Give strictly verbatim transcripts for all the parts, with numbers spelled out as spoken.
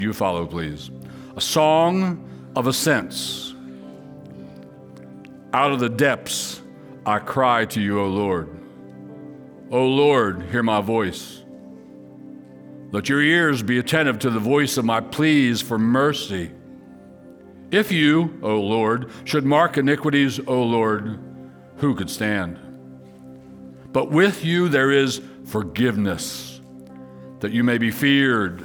You follow, please. A song of ascents. Out of the depths I cry to you, O Lord. O Lord, hear my voice. Let your ears be attentive to the voice of my pleas for mercy. If you, O Lord, should mark iniquities, O Lord, who could stand? But with you there is forgiveness, that you may be feared.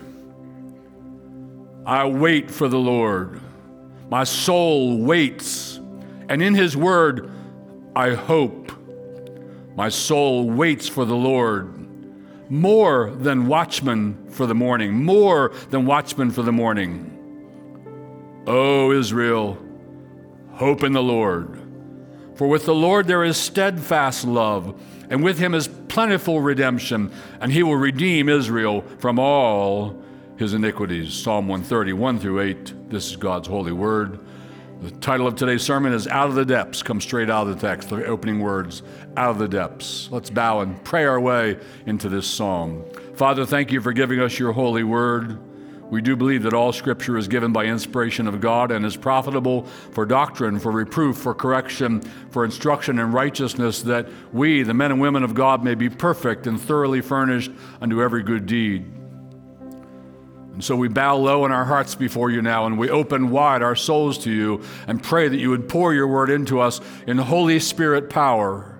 I wait for the Lord. My soul waits, and in his word I hope. My soul waits for the Lord, more than watchmen for the morning, more than watchmen for the morning. O Israel, hope in the Lord. For with the Lord there is steadfast love, and with him is plentiful redemption, and he will redeem Israel from all his iniquities. Psalm one thirty, one through eight. This is God's holy word. The title of today's sermon is Out of the Depths. Come straight out of the text, the opening words, out of the depths. Let's bow and pray our way into this psalm. Father, thank you for giving us your holy word. We do believe that all Scripture is given by inspiration of God and is profitable for doctrine, for reproof, for correction, for instruction in righteousness, that we, the men and women of God, may be perfect and thoroughly furnished unto every good deed. And so we bow low in our hearts before you now, and we open wide our souls to you and pray that you would pour your word into us in Holy Spirit power.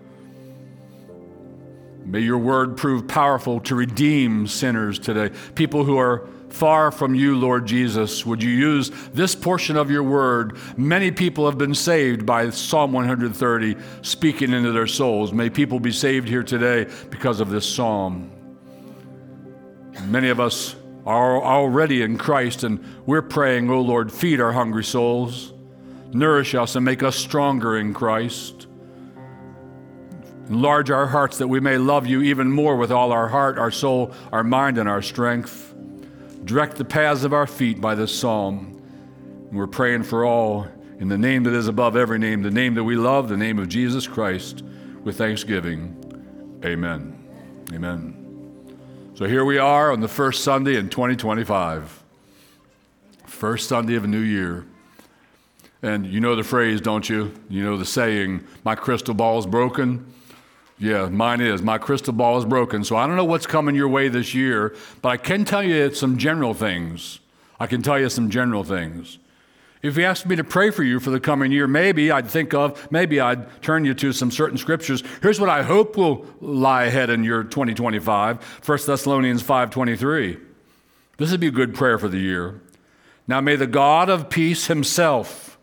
May your word prove powerful to redeem sinners today, people who are far from you, Lord Jesus. Would you use this portion of your word? Many people have been saved by Psalm one thirty speaking into their souls. May people be saved here today because of this psalm. Many of us are already in Christ, and we're praying, oh Lord, feed our hungry souls, nourish us and make us stronger in Christ. Enlarge our hearts that we may love you even more with all our heart, our soul, our mind, and our strength. Direct the paths of our feet by this psalm. And we're praying for all in the name that is above every name, the name that we love, the name of Jesus Christ, with thanksgiving. Amen. Amen. So here we are on the first Sunday in twenty twenty-five. First Sunday of a new year. And you know the phrase, don't you? You know the saying, my crystal ball is broken. Yeah, mine is. My crystal ball is broken. So I don't know what's coming your way this year, but I can tell you some general things. I can tell you some general things. If you asked me to pray for you for the coming year, maybe I'd think of, maybe I'd turn you to some certain scriptures. Here's what I hope will lie ahead in your twenty twenty-five, First Thessalonians five twenty-three. This would be a good prayer for the year. Now may the God of peace himself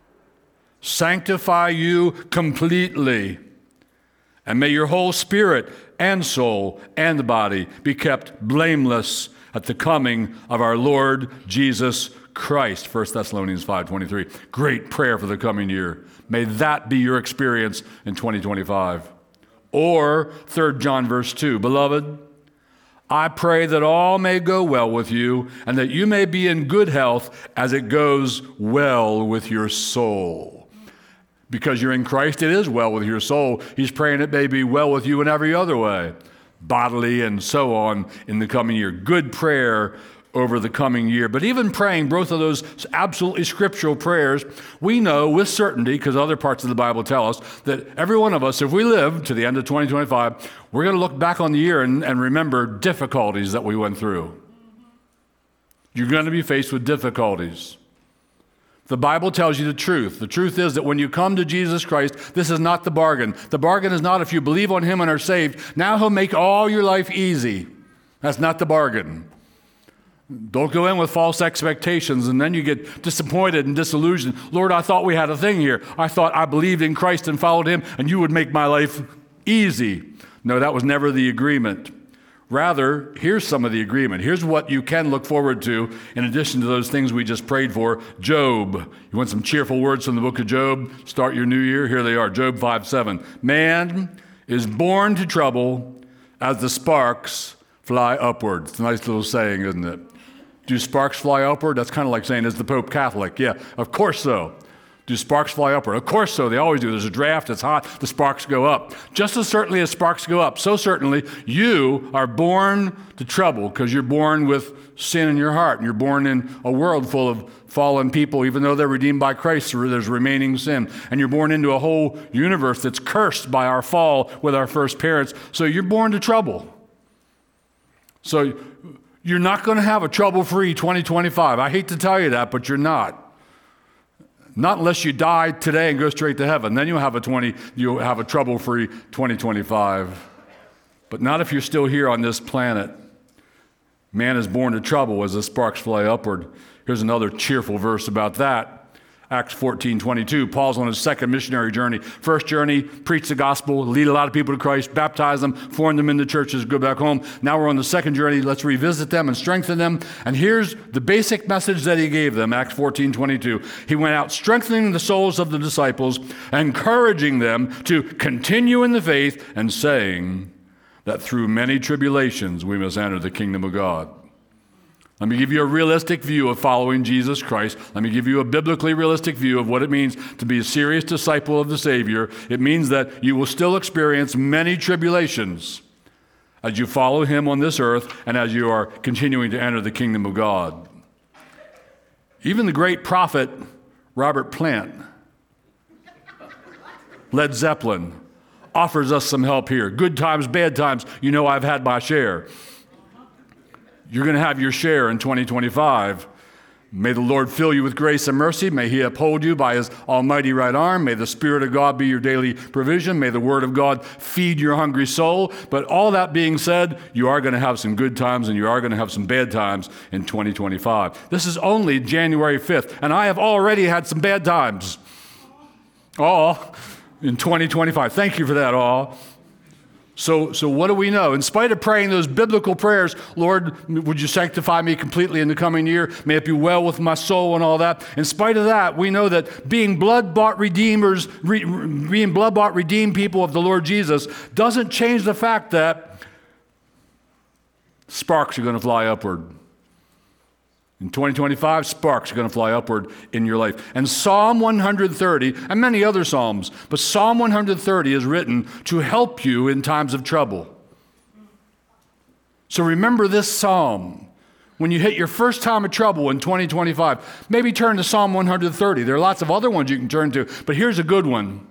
sanctify you completely, and may your whole spirit and soul and body be kept blameless at the coming of our Lord Jesus Christ. First Thessalonians five twenty-three. Great prayer for the coming year. May that be your experience in twenty twenty-five. Or Third John verse two. Beloved, I pray that all may go well with you, and that you may be in good health as it goes well with your soul. Because you're in Christ, it is well with your soul. He's praying it may be well with you in every other way, bodily and so on in the coming year. Good prayer over the coming year. But even praying both of those absolutely scriptural prayers, we know with certainty, because other parts of the Bible tell us, that every one of us, if we live to the end of twenty twenty-five, we're going to look back on the year and, and remember difficulties that we went through. You're going to be faced with difficulties. The Bible tells you the truth. The truth is that when you come to Jesus Christ, this is not the bargain. The bargain is not if you believe on him and are saved, now he'll make all your life easy. That's not the bargain. Don't go in with false expectations and then you get disappointed and disillusioned. Lord, I thought we had a thing here. I thought I believed in Christ and followed him and you would make my life easy. No, that was never the agreement. Rather, here's some of the agreement. Here's what you can look forward to in addition to those things we just prayed for. Job. You want some cheerful words from the book of Job? Start your new year. Here they are. Job five seven. Man is born to trouble as the sparks fly upward. It's a nice little saying, isn't it? Do sparks fly upward? That's kind of like saying, is the Pope Catholic? Yeah, of course so. Do sparks fly upward? Of course so. They always do. There's a draft. It's hot. The sparks go up. Just as certainly as sparks go up, so certainly you are born to trouble because you're born with sin in your heart. And you're born in a world full of fallen people. Even though they're redeemed by Christ, there's remaining sin. And you're born into a whole universe that's cursed by our fall with our first parents. So you're born to trouble. So you're not going to have a trouble-free twenty twenty-five. I hate to tell you that, but you're not. Not unless you die today and go straight to heaven. Then you'll have a twenty. You'll have a trouble-free twenty twenty-five. But not if you're still here on this planet. Man is born to trouble as the sparks fly upward. Here's another cheerful verse about that. Acts fourteen twenty-two. Paul's on his second missionary journey. First journey, preach the gospel, lead a lot of people to Christ, baptize them, form them into churches, go back home. Now we're on the second journey. Let's revisit them and strengthen them. And here's the basic message that he gave them, Acts fourteen twenty-two. He went out strengthening the souls of the disciples, encouraging them to continue in the faith, and saying that through many tribulations we must enter the kingdom of God. Let me give you a realistic view of following Jesus Christ. Let me give you a biblically realistic view of what it means to be a serious disciple of the Savior. It means that you will still experience many tribulations as you follow him on this earth and as you are continuing to enter the kingdom of God. Even the great prophet Robert Plant, Led Zeppelin, offers us some help here. Good times, bad times, you know I've had my share. You're going to have your share in twenty twenty-five. May the Lord fill you with grace and mercy. May he uphold you by his almighty right arm. May the Spirit of God be your daily provision. May the Word of God feed your hungry soul. But all that being said, you are going to have some good times and you are going to have some bad times in twenty twenty-five. This is only January fifth, and I have already had some bad times. All in twenty twenty-five. Thank you for that, all. So, so what do we know? In spite of praying those biblical prayers, Lord, would you sanctify me completely in the coming year? May it be well with my soul and all that. In spite of that, we know that being blood-bought redeemers, re, being blood-bought redeemed people of the Lord Jesus doesn't change the fact that sparks are going to fly upward. In twenty twenty-five, sparks are going to fly upward in your life. And Psalm one thirty, and many other Psalms, but Psalm one thirty is written to help you in times of trouble. So remember this Psalm. When you hit your first time of trouble in twenty twenty-five, maybe turn to Psalm one thirty. There are lots of other ones you can turn to, but here's a good one.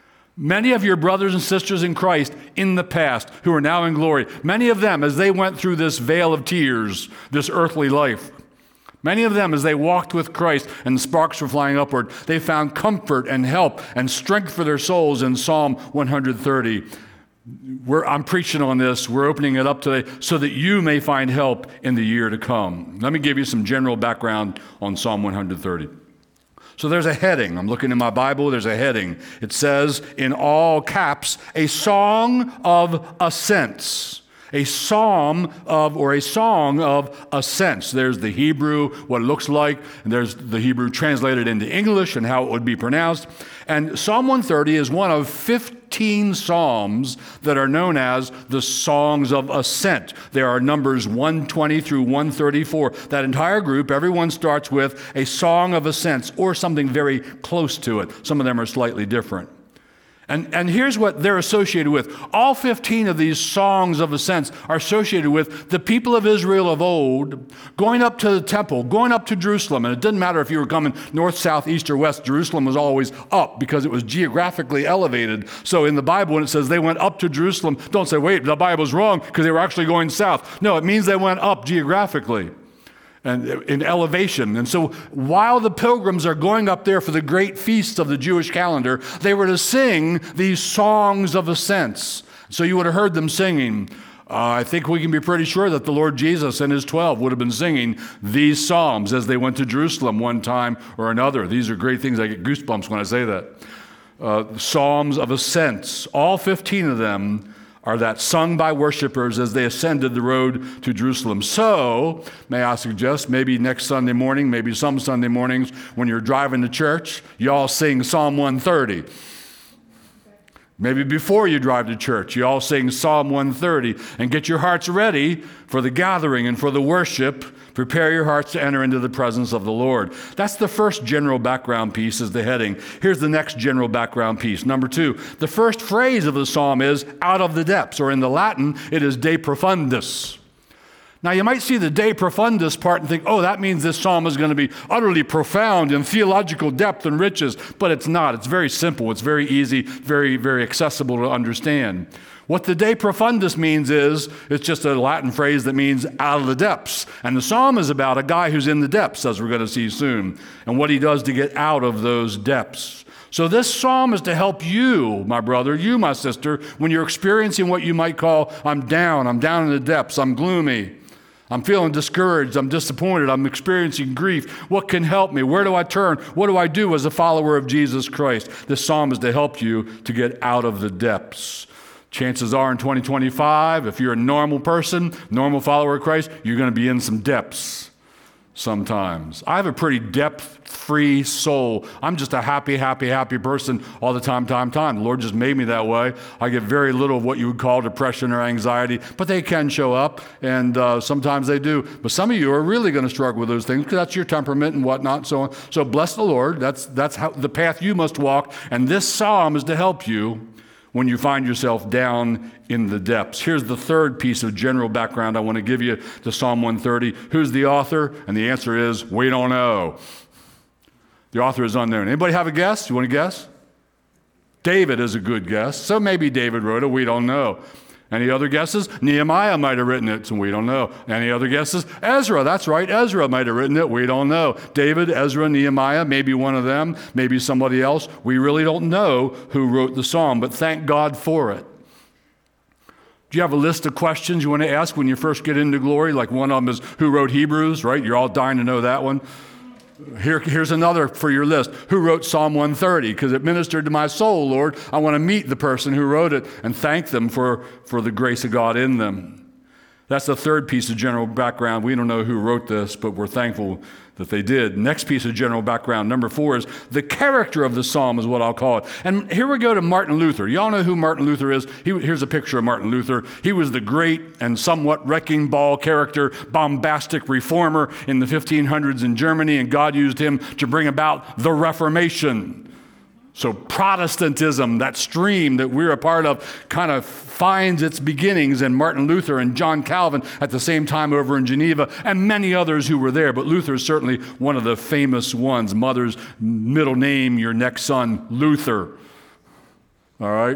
Many of your brothers and sisters in Christ in the past who are now in glory, many of them as they went through this vale of tears, this earthly life, many of them, as they walked with Christ and the sparks were flying upward, they found comfort and help and strength for their souls in Psalm one thirty. We're, I'm preaching on this. We're opening it up today so that you may find help in the year to come. Let me give you some general background on Psalm one thirty. So there's a heading. I'm looking in my Bible. There's a heading. It says in all caps, a song of ascents. A psalm of, or a song of ascents. There's the Hebrew, what it looks like, and there's the Hebrew translated into English and how it would be pronounced. And Psalm one thirty is one of fifteen psalms that are known as the songs of ascent. There are numbers one twenty through one thirty-four. That entire group, everyone starts with a song of ascents or something very close to it. Some of them are slightly different. And, and here's what they're associated with. All fifteen of these songs of ascents are associated with the people of Israel of old going up to the temple, going up to Jerusalem. And it didn't matter if you were coming north, south, east, or west. Jerusalem was always up because it was geographically elevated. So in the Bible, when it says they went up to Jerusalem, don't say, wait, the Bible's wrong because they were actually going south. No, it means they went up geographically and in elevation. And so while the pilgrims are going up there for the great feasts of the Jewish calendar, they were to sing these songs of ascents. So you would have heard them singing. Uh, I think we can be pretty sure that the Lord Jesus and his twelve would have been singing these psalms as they went to Jerusalem one time or another. These are great things. I get goosebumps when I say that. Uh, psalms of ascents, all fifteen of them are that sung by worshipers as they ascended the road to Jerusalem. So, may I suggest, maybe next Sunday morning, maybe some Sunday mornings when you're driving to church, y'all sing Psalm one thirty. Maybe before you drive to church, you all sing Psalm one thirty and get your hearts ready for the gathering and for the worship. Prepare your hearts to enter into the presence of the Lord. That's the first general background piece, is the heading. Here's the next general background piece. Number two, the first phrase of the psalm is out of the depths, or in the Latin, it is de profundis. Now, you might see the de profundis part and think, oh, that means this psalm is going to be utterly profound in theological depth and riches, but it's not. It's very simple. It's very easy, very, very accessible to understand. What the de profundis means is, it's just a Latin phrase that means out of the depths. And the psalm is about a guy who's in the depths, as we're going to see soon, and what he does to get out of those depths. So this psalm is to help you, my brother, you, my sister, when you're experiencing what you might call, I'm down, I'm down in the depths, I'm gloomy, I'm feeling discouraged, I'm disappointed, I'm experiencing grief. What can help me? Where do I turn? What do I do as a follower of Jesus Christ? This psalm is to help you to get out of the depths. Chances are in twenty twenty-five, if you're a normal person, normal follower of Christ, you're going to be in some depths sometimes. I have a pretty depth-free soul. I'm just a happy, happy, happy person all the time, time, time. The Lord just made me that way. I get very little of what you would call depression or anxiety, but they can show up, and uh, sometimes they do. But some of you are really going to struggle with those things because that's your temperament and whatnot, so on. So bless the Lord. That's, that's how the path you must walk, and this psalm is to help you when you find yourself down in the depths. Here's the third piece of general background I want to give you to Psalm one thirty. Who's the author? And the answer is, we don't know. The author is unknown. Anybody have a guess? You want to guess? David is a good guess. So maybe David wrote it. We don't know. Any other guesses? Nehemiah might have written it, so we don't know. Any other guesses? Ezra, that's right. Ezra might have written it. We don't know. David, Ezra, Nehemiah, maybe one of them, maybe somebody else. We really don't know who wrote the psalm, but thank God for it. Do you have a list of questions you want to ask when you first get into glory? Like one of them is, who wrote Hebrews, right? You're all dying to know that one. Here, here's another for your list. Who wrote Psalm one thirty? Because it ministered to my soul, Lord. I want to meet the person who wrote it and thank them for, for the grace of God in them. That's the third piece of general background. We don't know who wrote this, but we're thankful that they did. Next piece of general background, number four, is the character of the psalm is what I'll call it. And here we go to Martin Luther. Y'all know who Martin Luther is? He, here's a picture of Martin Luther. He was the great and somewhat wrecking ball character, bombastic reformer in the fifteen hundreds in Germany, and God used him to bring about the Reformation. So Protestantism, that stream that we're a part of, kind of finds its beginnings in Martin Luther and John Calvin at the same time over in Geneva, and many others who were there. But Luther is certainly one of the famous ones. Mother's middle name, your next son, Luther. All right?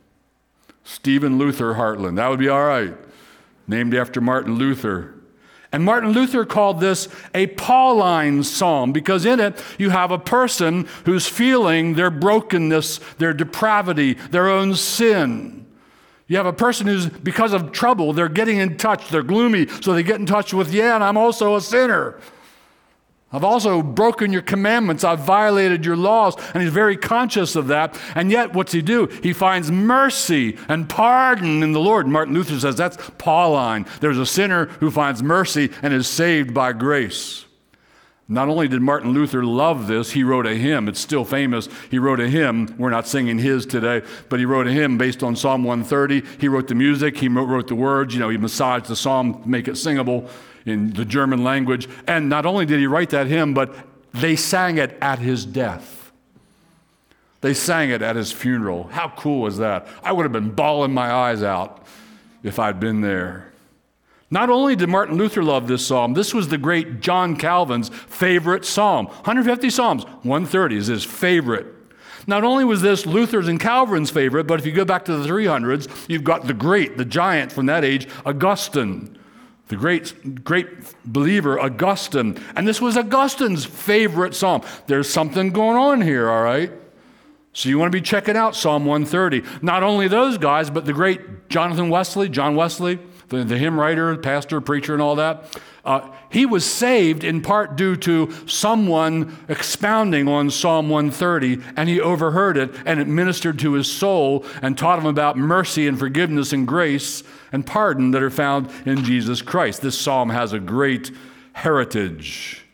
Stephen Luther Hartland. That would be all right. Named after Martin Luther. And Martin Luther called this a Pauline psalm because in it you have a person who's feeling their brokenness, their depravity, their own sin. You have a person who's, because of trouble, they're getting in touch, they're gloomy, so they get in touch with, yeah, and I'm also a sinner. I've also broken your commandments. I've violated your laws. And he's very conscious of that. And yet, what's he do? He finds mercy and pardon in the Lord. Martin Luther says that's Pauline. There's a sinner who finds mercy and is saved by grace. Not only did Martin Luther love this, he wrote a hymn. It's still famous. He wrote a hymn. We're not singing his today, but he wrote a hymn based on Psalm one thirty. He wrote the music. He wrote the words. You know, he massaged the psalm to make it singable in the German language. And not only did he write that hymn, but they sang it at his death. They sang it at his funeral. How cool was that? I would have been bawling my eyes out if I'd been there. Not only did Martin Luther love this psalm, this was the great John Calvin's favorite psalm. one hundred fifty psalms, one thirty is his favorite. Not only was this Luther's and Calvin's favorite, but if you go back to the three hundreds, you've got the great, the giant from that age, Augustine. The great, great believer, Augustine. And this was Augustine's favorite psalm. There's something going on here, all right? So you want to be checking out Psalm one thirty. Not only those guys, but the great Jonathan Wesley, John Wesley, the, the hymn writer, pastor, preacher, and all that. Uh, he was saved in part due to someone expounding on Psalm one thirty, and he overheard it, and it ministered to his soul and taught him about mercy and forgiveness and grace and pardon that are found in Jesus Christ. This psalm has a great heritage.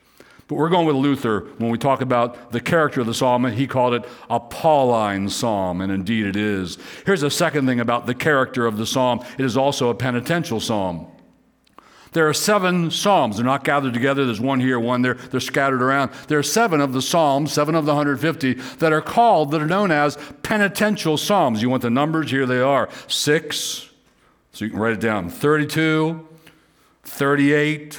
But we're going with Luther when we talk about the character of the psalm. He called it a Pauline psalm, and indeed it is. Here's a second thing about the character of the psalm. It is also a penitential psalm. There are seven psalms. They're not gathered together. There's one here, one there. They're scattered around. There are seven of the psalms, seven of the one hundred fifty, that are called, that are known as penitential psalms. You want the numbers? Here they are. Six, so you can write it down. thirty-two, thirty-eight,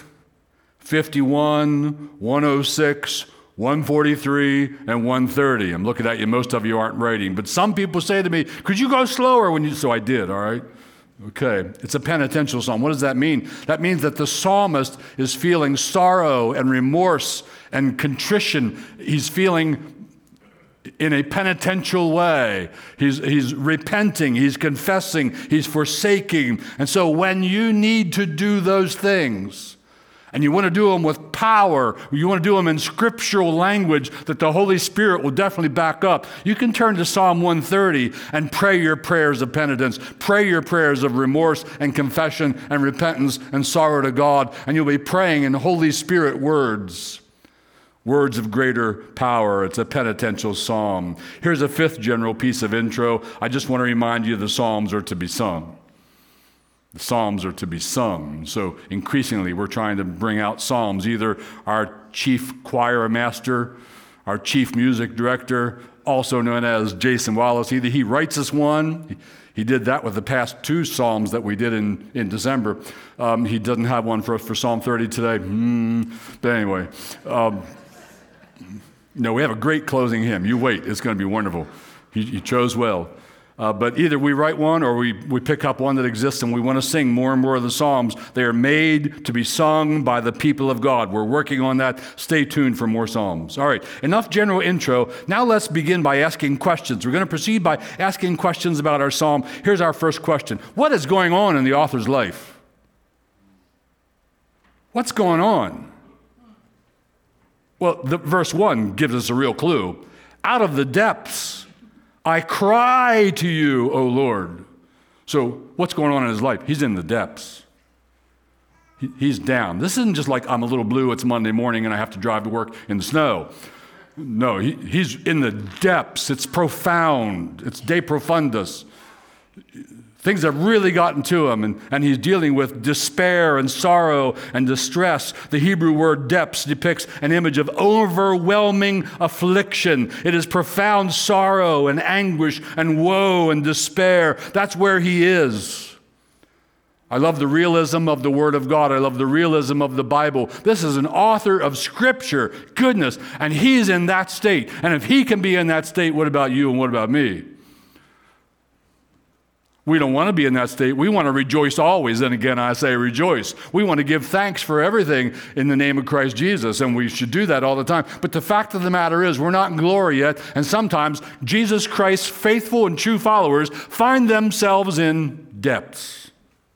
fifty-one, one oh six, one forty-three, and one thirty. I'm looking at you. Most of you aren't writing. But some people say to me, could you go slower when you... So I did, all right? Okay, it's a penitential psalm. What does that mean? That means that the psalmist is feeling sorrow and remorse and contrition. He's feeling in a penitential way. He's, he's repenting, he's confessing, he's forsaking. And so when you need to do those things, and you want to do them with power, you want to do them in scriptural language that the Holy Spirit will definitely back up, you can turn to Psalm one thirty and pray your prayers of penitence, pray your prayers of remorse and confession and repentance and sorrow to God, and you'll be praying in Holy Spirit words, words of greater power. It's a penitential psalm. Here's a fifth general piece of intro. I just want to remind you the psalms are to be sung. The psalms are to be sung. So increasingly, we're trying to bring out psalms. Either our chief choir master, our chief music director, also known as Jason Wallace, either he writes us one. He did that with the past two psalms that we did in, in December. Um, he doesn't have one for us for Psalm thirty today. Mm, but anyway, um, no, we have a great closing hymn. You wait. It's going to be wonderful. He, he chose well. Uh, but either we write one or we, we pick up one that exists and we want to sing more and more of the Psalms. They are made to be sung by the people of God. We're working on that. Stay tuned for more Psalms. All right, enough general intro. Now let's begin by asking questions. We're going to proceed by asking questions about our Psalm. Here's our first question. What is going on in the author's life? What's going on? Well, the, verse one gives us a real clue. Out of the depths, I cry to you, O Lord. So what's going on in his life? He's in the depths. He, he's down. This isn't just like I'm a little blue, it's Monday morning and I have to drive to work in the snow. No, he, he's in the depths. It's profound. It's de profundis. Things have really gotten to him, and, and he's dealing with despair and sorrow and distress. The Hebrew word depths depicts an image of overwhelming affliction. It is profound sorrow and anguish and woe and despair. That's where he is. I love the realism of the Word of God. I love the realism of the Bible. This is an author of Scripture, goodness, and he's in that state. And if he can be in that state, what about you and what about me? We don't want to be in that state. We want to rejoice always. And again, I say rejoice. We want to give thanks for everything in the name of Christ Jesus, and we should do that all the time. But the fact of the matter is, we're not in glory yet, and sometimes Jesus Christ's faithful and true followers find themselves in depths.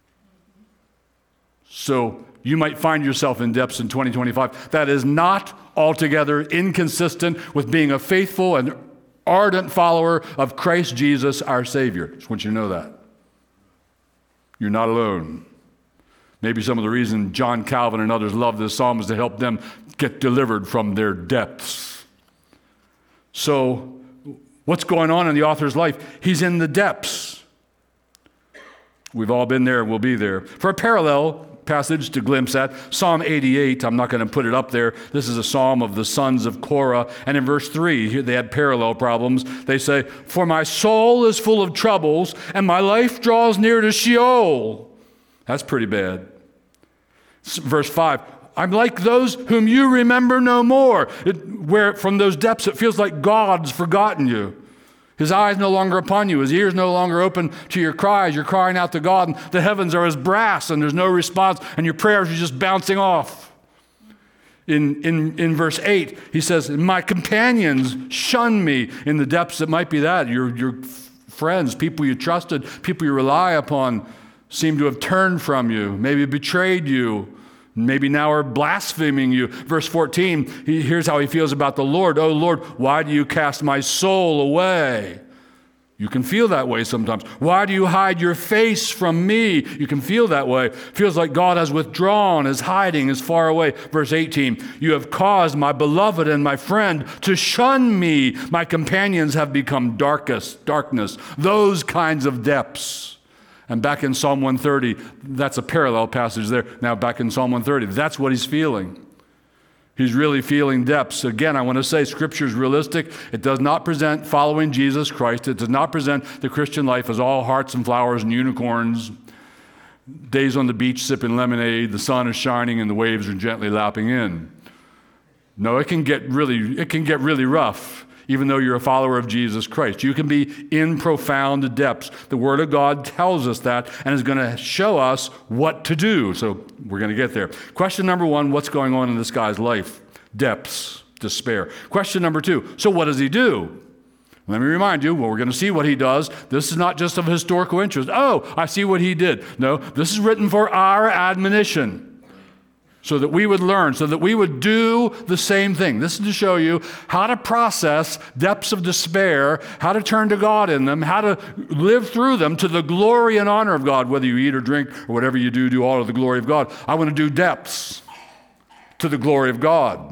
So you might find yourself in depths in twenty twenty-five. That is not altogether inconsistent with being a faithful and ardent follower of Christ Jesus, our Savior. Just want you to know that. You're not alone. Maybe some of the reason John Calvin and others love this psalm is to help them get delivered from their depths. So, what's going on in the author's life? He's in the depths. We've all been there, we'll be there. For a parallel passage to glimpse at, Psalm eighty-eight, I'm not going to put it up there. This is a psalm of the sons of Korah. And in verse three, here they had parallel problems. They say, for my soul is full of troubles, and my life draws near to Sheol. That's pretty bad. Verse five, I'm like those whom you remember no more. It, where from those depths it feels like God's forgotten you. His eyes no longer upon you. His ears no longer open to your cries. You're crying out to God, and the heavens are as brass, and there's no response, and your prayers are just bouncing off. In, in, in verse eight, he says, my companions shun me. In the depths, it might be that. Your, your friends, people you trusted, people you rely upon, seem to have turned from you, maybe betrayed you, maybe now are blaspheming you. Verse fourteen, he, here's how he feels about the Lord. Oh Lord, why do you cast my soul away? You can feel that way sometimes. Why do you hide your face from me? You can feel that way. Feels like God has withdrawn, is hiding, is far away. Verse eighteen, you have caused my beloved and my friend to shun me. My companions have become darkest, darkness. Those kinds of depths. And back in Psalm one thirty, that's a parallel passage there. Now back in Psalm one thirty, that's what he's feeling. He's really feeling depths. Again, I want to say Scripture is realistic. It does not present following Jesus Christ. It does not present the Christian life as all hearts and flowers and unicorns, days on the beach sipping lemonade, the sun is shining and the waves are gently lapping in. No, it can get really, it can get really rough, even though you're a follower of Jesus Christ. You can be in profound depths. The Word of God tells us that and is going to show us what to do. So we're going to get there. Question number one, what's going on in this guy's life? Depths, despair. Question number two, so what does he do? Let me remind you, well, we're going to see what he does. This is not just of historical interest. Oh, I see what he did. No, this is written for our admonition, so that we would learn, so that we would do the same thing. This is to show you how to process depths of despair, how to turn to God in them, how to live through them to the glory and honor of God. Whether you eat or drink or whatever you do, do all of the glory of God. I want to do depths to the glory of God.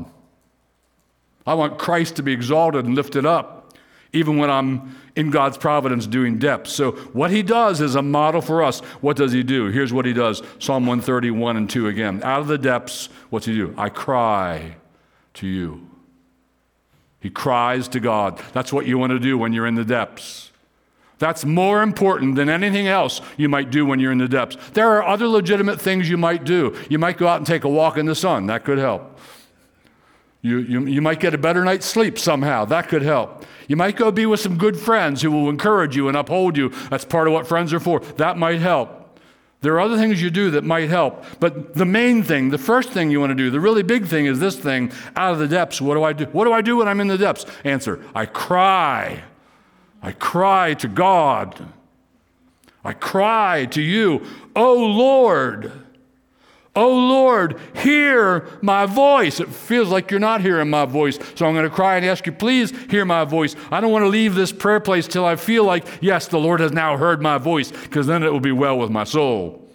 I want Christ to be exalted and lifted up, even when I'm in God's providence doing depths. So what he does is a model for us. What does he do? Here's what he does. Psalm one thirty-one and two again. Out of the depths, what's he do? I cry to you. He cries to God. That's what you want to do when you're in the depths. That's more important than anything else you might do when you're in the depths. There are other legitimate things you might do. You might go out and take a walk in the sun. That could help. You, you, you might get a better night's sleep somehow. That could help. You might go be with some good friends who will encourage you and uphold you. That's part of what friends are for. That might help. There are other things you do that might help. But the main thing, the first thing you want to do, the really big thing is this thing, out of the depths. What do I do? What do I do when I'm in the depths? Answer, I cry. I cry to God. I cry to you, oh Lord. Oh Lord, hear my voice. It feels like you're not hearing my voice. So I'm going to cry and ask you, please hear my voice. I don't want to leave this prayer place till I feel like, yes, the Lord has now heard my voice, because then it will be well with my soul.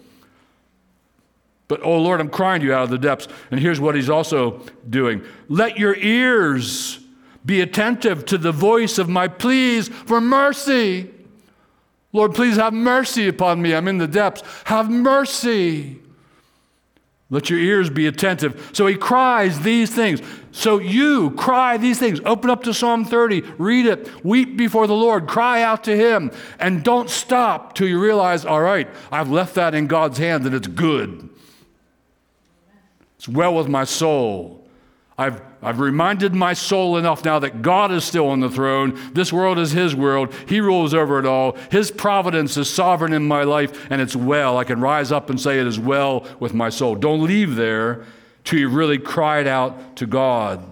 But oh Lord, I'm crying to you out of the depths. And here's what he's also doing. Let your ears be attentive to the voice of my pleas for mercy. Lord, please have mercy upon me. I'm in the depths. Have mercy. Let your ears be attentive. So he cries these things. So you cry these things. Open up to Psalm thirty. Read it. Weep before the Lord. Cry out to him. And don't stop till you realize, all right, I've left that in God's hands and it's good. It's well with my soul. I've, I've reminded my soul enough now that God is still on the throne. This world is his world. He rules over it all. His providence is sovereign in my life, and it's well. I can rise up and say it is well with my soul. Don't leave there till you really cried out to God.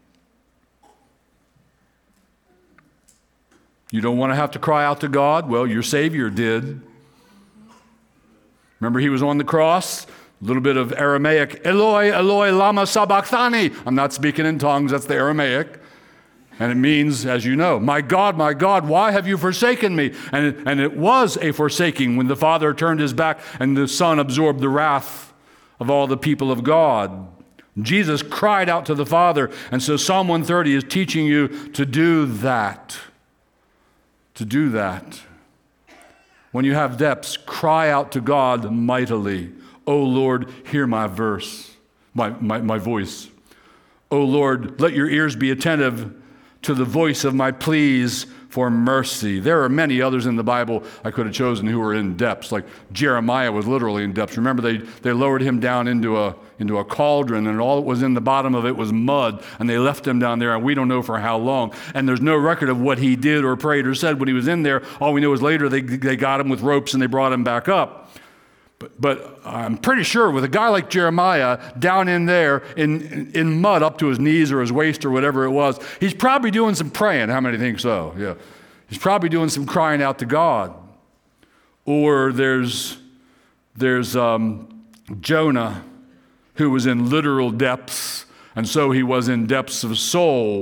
You don't want to have to cry out to God? Well, your Savior did. Remember, he was on the cross? A little bit of Aramaic, Eloi, Eloi, lama sabachthani. I'm not speaking in tongues, that's the Aramaic. And it means, as you know, my God, my God, why have you forsaken me? And it, and it was a forsaking when the Father turned his back and the Son absorbed the wrath of all the people of God. Jesus cried out to the Father. And so Psalm one thirty is teaching you to do that. To do that. When you have depths, cry out to God mightily. Oh Lord, hear my verse, my, my, my voice. Oh Lord, let your ears be attentive to the voice of my pleas for mercy. There are many others in the Bible I could have chosen who were in depths, like Jeremiah was literally in depths. Remember, they, they lowered him down into a, into a cauldron, and all that was in the bottom of it was mud, and they left him down there, and we don't know for how long. And there's no record of what he did or prayed or said when he was in there. All we know is later they, they got him with ropes and they brought him back up. But, but I'm pretty sure with a guy like Jeremiah down in there in, in mud up to his knees or his waist or whatever it was, he's probably doing some praying. How many think so? Yeah. He's probably doing some crying out to God. Or there's, there's um, Jonah, who was in literal depths, and so he was in depths of soul.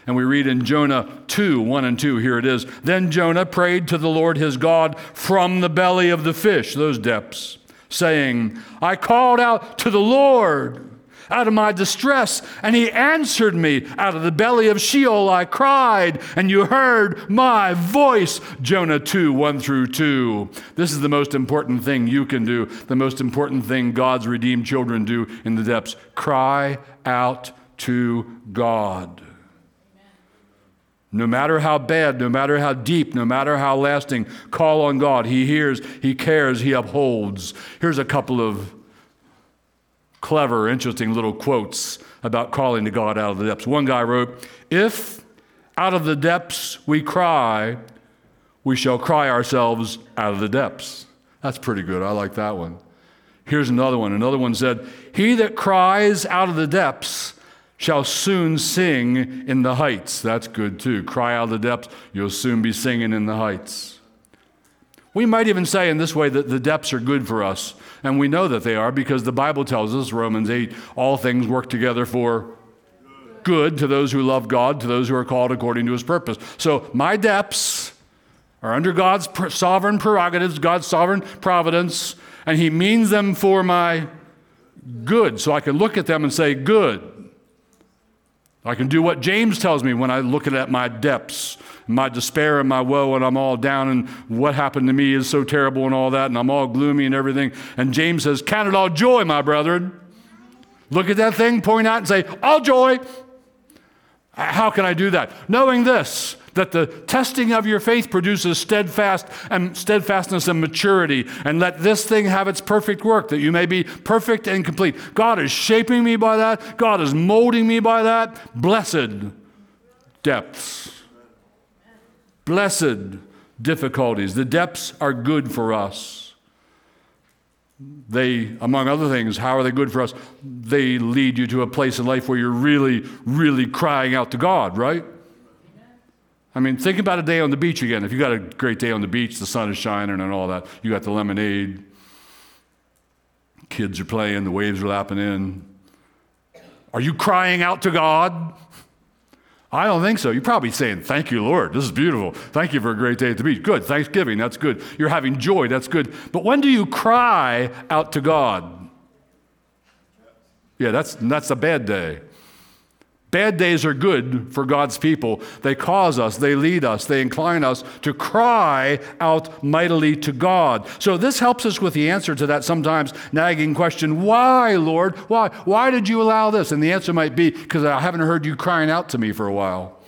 And we read in Jonah two, one and two, here it is. Then Jonah prayed to the Lord his God from the belly of the fish, those depths, saying, I called out to the Lord out of my distress, and he answered me. Out of the belly of Sheol I cried, and you heard my voice. Jonah two, one through two. This is the most important thing you can do, the most important thing God's redeemed children do in the depths. Cry out to God. No matter how bad, no matter how deep, no matter how lasting, call on God. He hears, he cares, he upholds. Here's a couple of clever, interesting little quotes about calling to God out of the depths. One guy wrote, if out of the depths we cry, we shall cry ourselves out of the depths. That's pretty good. I like that one. Here's another one. Another one said, he that cries out of the depths shall soon sing in the heights. That's good too. Cry out of the depths, you'll soon be singing in the heights. We might even say in this way that the depths are good for us. And we know that they are because the Bible tells us, Romans eight, all things work together for good to those who love God, to those who are called according to his purpose. So my depths are under God's sovereign prerogatives, God's sovereign providence, and he means them for my good. So I can look at them and say, good. I can do what James tells me when I look at my depths, my despair and my woe, and I'm all down and what happened to me is so terrible and all that, and I'm all gloomy and everything. And James says, count it all joy, my brethren. Look at that thing, point out and say, all joy. How can I do that? Knowing this, that the testing of your faith produces steadfast and steadfastness and maturity, and let this thing have its perfect work, that you may be perfect and complete. God is shaping me by that. God is molding me by that. Blessed depths. Blessed difficulties. The depths are good for us. They, among other things, how are they good for us? They lead you to a place in life where you're really, really crying out to God, right? I mean, think about a day on the beach again. If you got a great day on the beach, the sun is shining and all that, you got the lemonade, kids are playing, the waves are lapping in. Are you crying out to God? I don't think so. You're probably saying, thank you, Lord. This is beautiful. Thank you for a great day at the beach. Good. Thanksgiving. That's good. You're having joy. That's good. But when do you cry out to God? Yeah, that's, that's a bad day. Bad days are good for God's people. They cause us, they lead us, they incline us to cry out mightily to God. So this helps us with the answer to that sometimes nagging question, why, Lord? Why? Why did you allow this? And the answer might be, because I haven't heard you crying out to me for a while.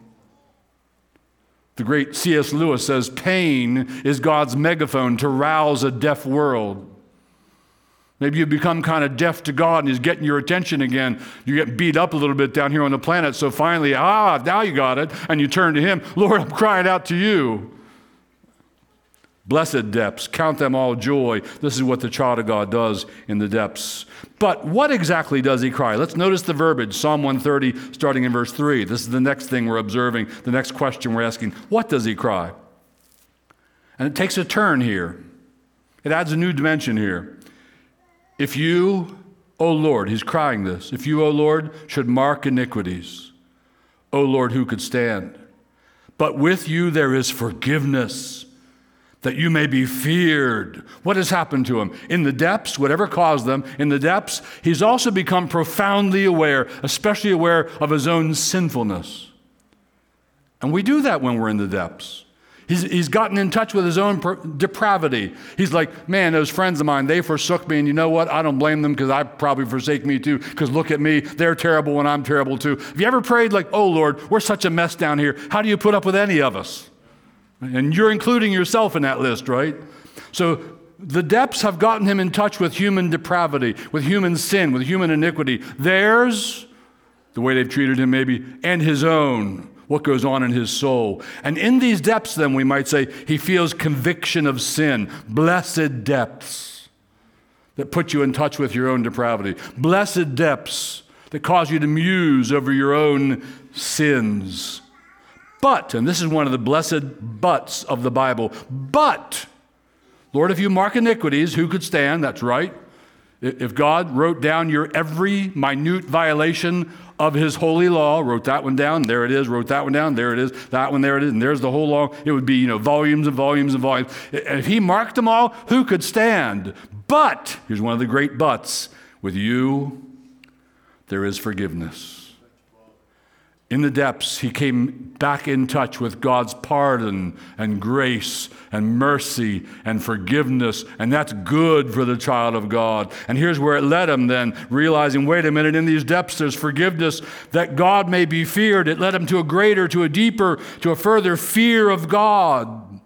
The great C S Lewis says, pain is God's megaphone to rouse a deaf world. Maybe you become kind of deaf to God and he's getting your attention again. You get beat up a little bit down here on the planet. So finally, ah, now you got it. And you turn to him. Lord, I'm crying out to you. Blessed depths, count them all joy. This is what the child of God does in the depths. But what exactly does he cry? Let's notice the verbiage, Psalm one thirty, starting in verse three. This is the next thing we're observing, the next question we're asking. What does he cry? And it takes a turn here. It adds a new dimension here. If you, O Lord, he's crying this, if you, O Lord, should mark iniquities, O Lord, who could stand? But with you there is forgiveness, that you may be feared. What has happened to him? In the depths, whatever caused them, in the depths, he's also become profoundly aware, especially aware of his own sinfulness. And we do that when we're in the depths. He's, he's gotten in touch with his own per- depravity. He's like, man, those friends of mine, they forsook me, and you know what? I don't blame them because I probably forsake me too, because look at me, they're terrible and I'm terrible too. Have you ever prayed like, oh Lord, we're such a mess down here. How do you put up with any of us? And you're including yourself in that list, right? So the depths have gotten him in touch with human depravity, with human sin, with human iniquity. Theirs, the way they've treated him maybe, and his own. What goes on in his soul. And in these depths, then, we might say, he feels conviction of sin. Blessed depths that put you in touch with your own depravity. Blessed depths that cause you to muse over your own sins. But, and this is one of the blessed buts of the Bible, but, Lord, if you mark iniquities, who could stand? That's right. If God wrote down your every minute violation of his holy law, wrote that one down, there it is, wrote that one down, there it is, that one, there it is, and there's the whole law, it would be, you know, volumes and volumes and volumes. If he marked them all, who could stand? But, here's one of the great buts, with you, there is forgiveness. In the depths, he came back in touch with God's pardon and grace and mercy and forgiveness, and that's good for the child of God. And here's where it led him then, realizing, wait a minute, in these depths there's forgiveness that God may be feared. It led him to a greater, to a deeper, to a further fear of God.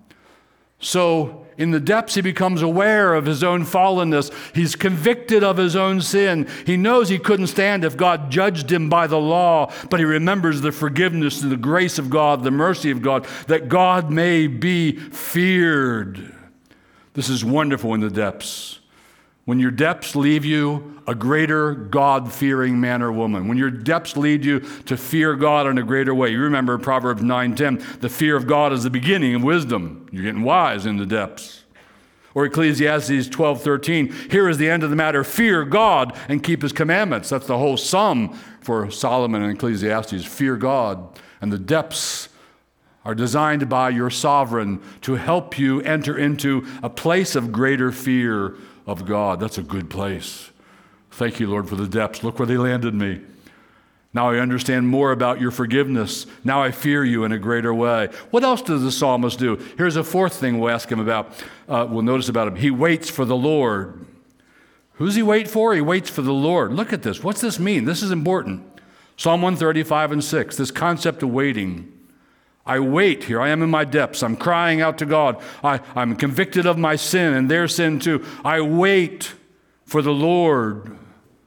So in the depths, he becomes aware of his own fallenness. He's convicted of his own sin. He knows he couldn't stand if God judged him by the law, but he remembers the forgiveness and the grace of God, the mercy of God, that God may be feared. This is wonderful in the depths. When your depths leave you a greater God-fearing man or woman, when your depths lead you to fear God in a greater way. You remember Proverbs nine ten, the fear of God is the beginning of wisdom. You're getting wise in the depths. Or Ecclesiastes twelve thirteen, here is the end of the matter, fear God and keep his commandments. That's the whole sum for Solomon and Ecclesiastes, fear God. And the depths are designed by your sovereign to help you enter into a place of greater fear of God. That's a good place. Thank you, Lord, for the depths. Look where they landed me. Now I understand more about your forgiveness. Now I fear you in a greater way. What else does the psalmist do? Here's a fourth thing we'll ask him about. Uh, we'll notice about him. He waits for the Lord. Who's he wait for? He waits for the Lord. Look at this. What's this mean? This is important. Psalm one thirty-five and six, this concept of waiting. I wait. Here I am in my depths. I'm crying out to God. I, I'm convicted of my sin and their sin too. I wait for the Lord.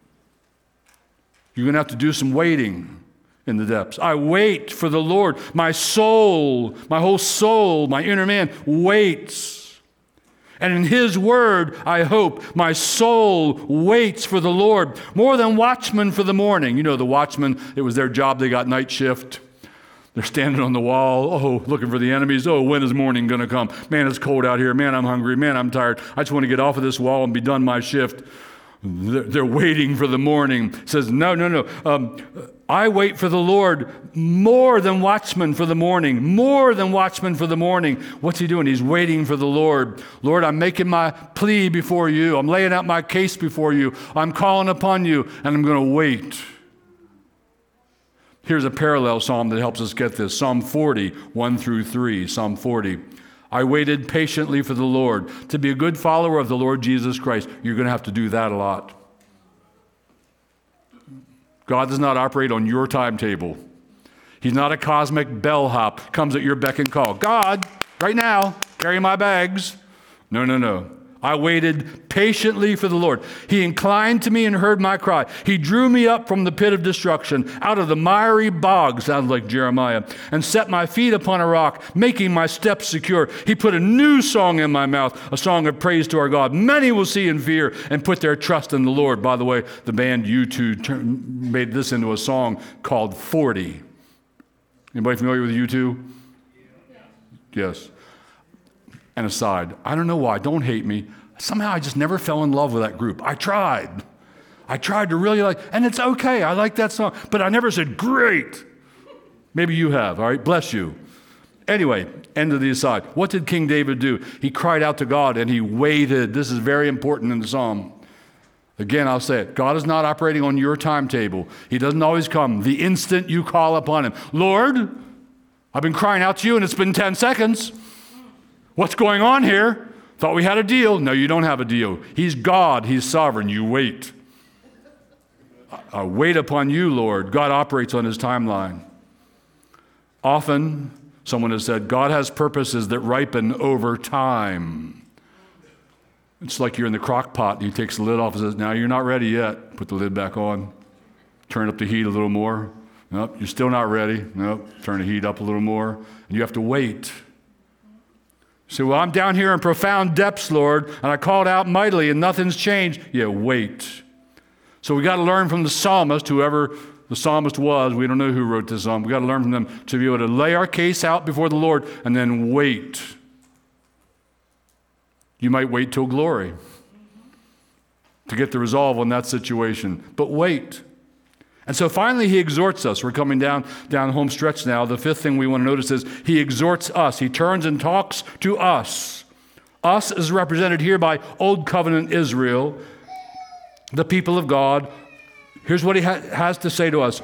You're going to have to do some waiting in the depths. I wait for the Lord. My soul, my whole soul, my inner man waits. And in his word, I hope, my soul waits for the Lord more than watchmen for the morning. You know, the watchmen, it was their job. They got night shift. They're standing on the wall, oh, looking for the enemies. Oh, when is morning going to come? Man, it's cold out here. Man, I'm hungry. Man, I'm tired. I just want to get off of this wall and be done my shift. They're, they're waiting for the morning. It says, no, no, no. Um, I wait for the Lord more than watchmen for the morning. More than watchmen for the morning. What's he doing? He's waiting for the Lord. Lord, I'm making my plea before you. I'm laying out my case before you. I'm calling upon you, and I'm going to wait. Here's a parallel psalm that helps us get this. Psalm forty, one through three. Psalm forty. I waited patiently for the Lord. To be a good follower of the Lord Jesus Christ, you're going to have to do that a lot. God does not operate on your timetable. He's not a cosmic bellhop, comes at your beck and call. God, right now, carry my bags. No, no, no. I waited patiently for the Lord. He inclined to me and heard my cry. He drew me up from the pit of destruction, out of the miry bog, sounds like Jeremiah, and set my feet upon a rock, making my steps secure. He put a new song in my mouth, a song of praise to our God. Many will see and fear and put their trust in the Lord. By the way, the band U two made this into a song called forty. Anybody familiar with U two? Yes. And aside, I don't know why, don't hate me. Somehow I just never fell in love with that group. I tried. I tried to really like, and it's okay, I like that song, but I never said, great. Maybe you have, all right? Bless you. Anyway, end of the aside. What did King David do? He cried out to God and he waited. This is very important in the psalm. Again, I'll say it. God is not operating on your timetable. He doesn't always come the instant you call upon him. Lord, I've been crying out to you and it's been ten seconds. What's going on here? Thought we had a deal. No, you don't have a deal. He's God. He's sovereign. You wait. I wait upon you, Lord. God operates on his timeline. Often, someone has said, God has purposes that ripen over time. It's like you're in the crock pot and he takes the lid off and says, now you're not ready yet. Put the lid back on. Turn up the heat a little more. Nope, you're still not ready. Nope, turn the heat up a little more. And you have to wait. You say, well, I'm down here in profound depths, Lord, and I called out mightily and nothing's changed. Yeah, wait. So we got to learn from the psalmist, whoever the psalmist was. We don't know who wrote this psalm. We got to learn from them to be able to lay our case out before the Lord and then wait. You might wait till glory. to get the resolve on that situation. But wait. And so finally he exhorts us. We're coming down, down home stretch now. The fifth thing we want to notice is he exhorts us. He turns and talks to us. Us is represented here by Old Covenant Israel, the people of God. Here's what he ha- has to say to us.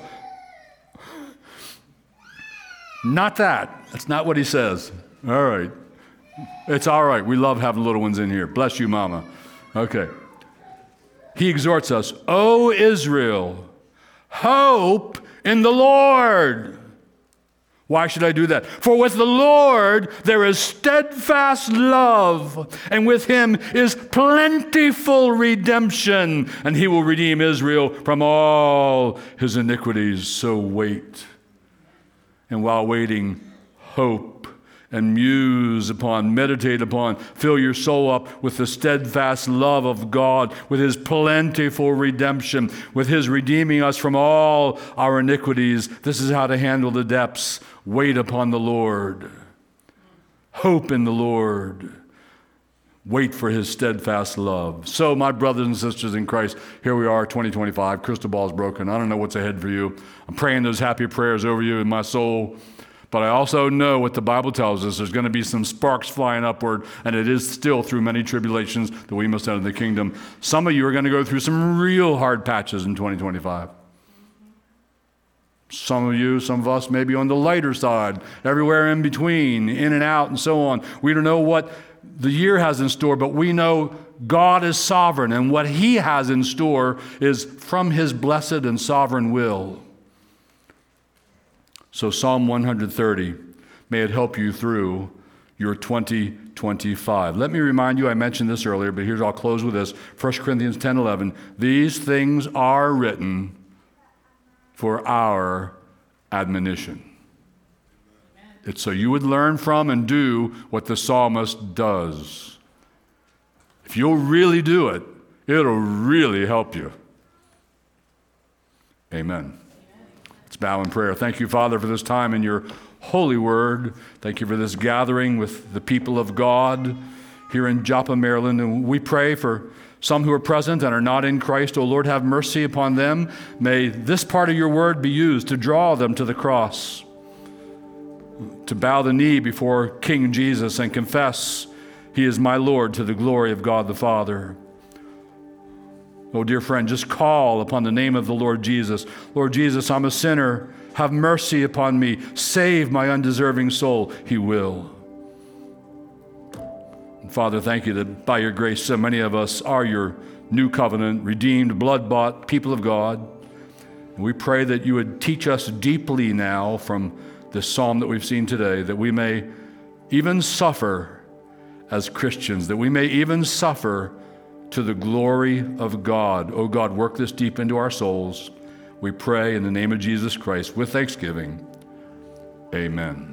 Not that. That's not what he says. All right. It's all right. We love having little ones in here. Bless you, Mama. Okay. He exhorts us, O Israel, hope in the Lord. Why should I do that? For with the Lord there is steadfast love, and with him is plentiful redemption, and he will redeem Israel from all his iniquities. So wait. And while waiting, hope and muse upon, meditate upon, fill your soul up with the steadfast love of God, with his plentiful redemption, with his redeeming us from all our iniquities. This is how to handle the depths. Wait upon the Lord. Hope in the Lord. Wait for his steadfast love. So, my brothers and sisters in Christ, here we are, twenty twenty-five. Crystal ball's broken. I don't know what's ahead for you. I'm praying those happy prayers over you in my soul. But I also know what the Bible tells us. There's going to be some sparks flying upward, and it is still through many tribulations that we must enter the kingdom. Some of you are going to go through some real hard patches in twenty twenty-five. Some of you, some of us, maybe on the lighter side, everywhere in between, in and out, and so on. We don't know what the year has in store, but we know God is sovereign, and what he has in store is from his blessed and sovereign will. So Psalm one thirty, may it help you through your twenty twenty-five. Let me remind you, I mentioned this earlier, but here's, I'll close with this. First Corinthians ten eleven, these things are written for our admonition. It's so you would learn from and do what the psalmist does. If you'll really do it, it'll really help you. Amen. Let's bow in prayer. Thank you, Father, for this time in your holy word. Thank you for this gathering with the people of God here in Joppa, Maryland. And we pray for some who are present and are not in Christ. Oh, Lord, have mercy upon them. May this part of your word be used to draw them to the cross, to bow the knee before King Jesus and confess he is my Lord to the glory of God the Father. Oh, dear friend, just call upon the name of the Lord Jesus. Lord Jesus, I'm a sinner. Have mercy upon me. Save my undeserving soul. He will. And Father, thank you that by your grace, so many of us are your new covenant, redeemed, blood-bought people of God. And we pray that you would teach us deeply now from this psalm that we've seen today, that we may even suffer as Christians, that we may even suffer to the glory of God. Oh God, work this deep into our souls. We pray in the name of Jesus Christ with thanksgiving. Amen.